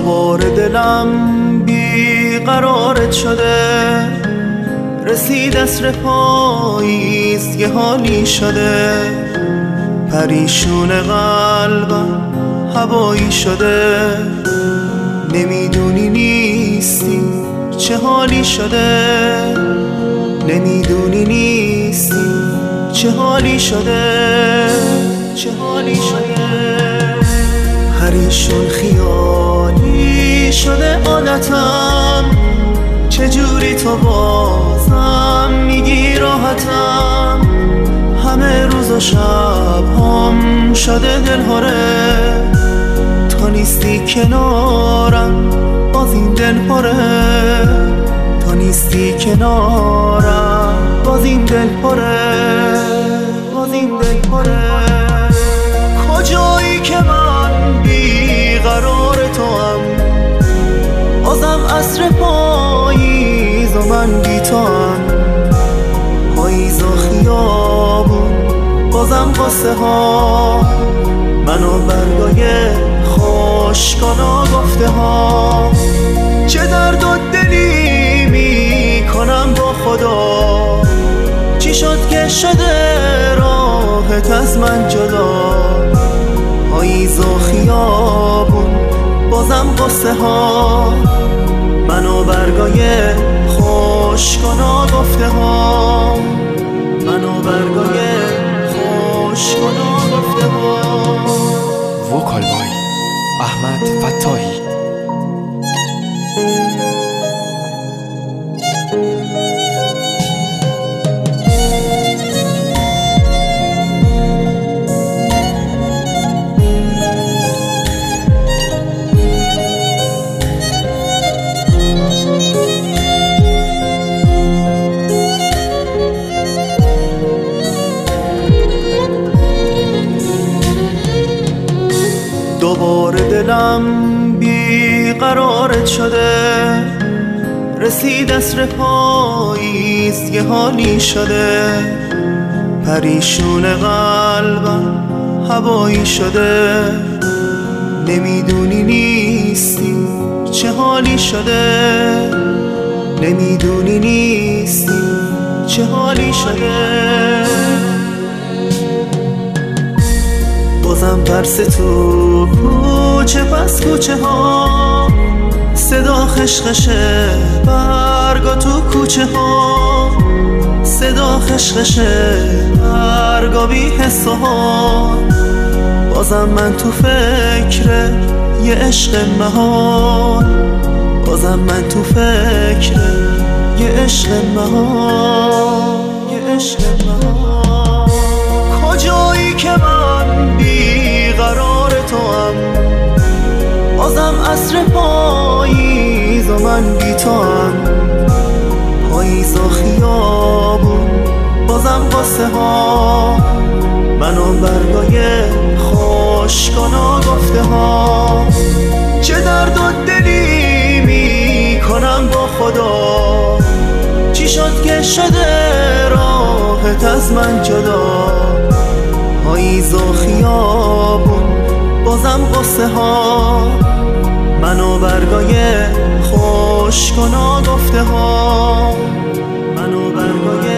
دوباره دلم بیقرارت شده، رسید عصر پاییز یه حالی شده، پریشون قلبم هوایی شده، نمیدونی نیستی چه حالی شده، نمیدونی نیستی چه حالی شده، چه حالی شده. پریشون خیالی شده عادتم، چجوری تو بازم میگی راحتم، همه روز و شب هم شده دلهاره، تو نیستی کنارم باز این دل پره، تو نیستی کنارم باز این دل پره، باز این دل پره. کجایی که من بیقرار توام، بازم عصر پاییز و من بی توام، پاییز و خیابون بازم قصه ها، من و برگای خوشگانا گفته ها، چه درد و دلی می کنم با خدا، چی شد که شده راحت از من جدا، پاییز و خیابون بازم قصه ها، من و برگای خوشگانا گفته ها، من و برگای خوشگانا گفته ها. وکال بای احمد فتاحی. دوباره دلم بیقرارت شده، رسید عصر پاییز یه حالی شده، پریشون قلبم هوایی شده، نمیدونی نیستی چه حالی شده، نمیدونی نیستی چه حالی شده. بازم ترس تو کوچه پس کوچه ها، صدا خشخشه برگا تو کوچه ها، صدا خشخشه برگا بی حس ها، بازم من تو فکر یه عشق محال، بازم من تو فکر یه عشق محال، یه عشق محال. کجایی که من بیقرار توام، بازم عصر پاییز و من بی توام، پاییز و خیابون بازم قصه ها، من و برگای خوشگانا گفته ها، چه درد و دلی می کنم با خدا، چی شد که شده راحت از من جدا، پاییز و خیابون بازم قصه ها، من و برگای خوشگانا گفته ها، من و برگای